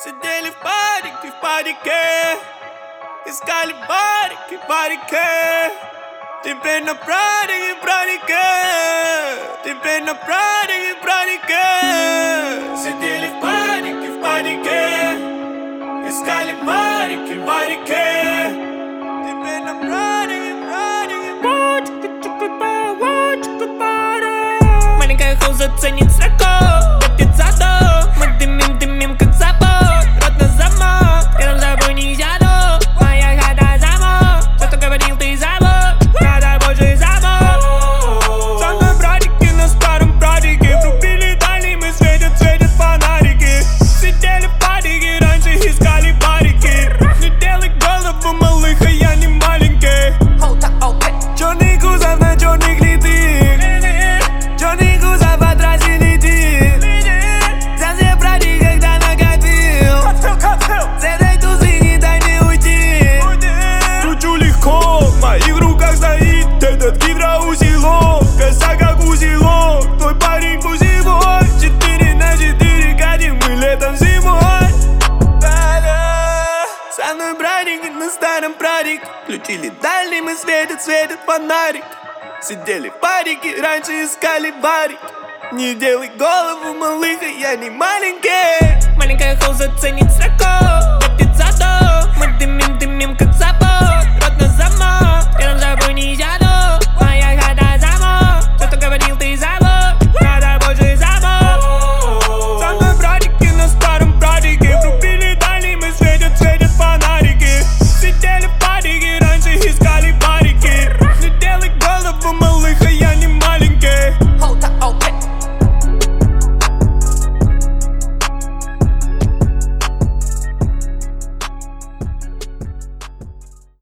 Сидели в парике, искали в парике. Теперь на празднике, теперь на празднике. Сидели в парике, искали в парике. Теперь на празднике. Маленькая хоу заценит сроку, катит задом. Мы дымим, как завод, рот на замок. Рядом с тобой не сяду, моя хата замок. Все, что говорил, ты забыл, надо больше замок. Со мной братики на старом прадике, врубили дальним и светят фонарики. Сидели в парике, раньше искали парики. Не делай голову малых, а я не маленький. Черный кузов на черных летит, черный кузов от трассы летит. За все брали, когда накатил, с этой тузы не дай мне уйти. Кручу легко, в моих руках стоит этот гидроузелок. Коса как узелок, твой парень пузевой. 4 на 4 катим мы летом зимой. Со мной братики на старом прадике, включили дальним и светят фонарик. Сидели в парике, раньше искали барик. Не делай голову малых, а я не маленький. Маленькая хоу заценит сроку.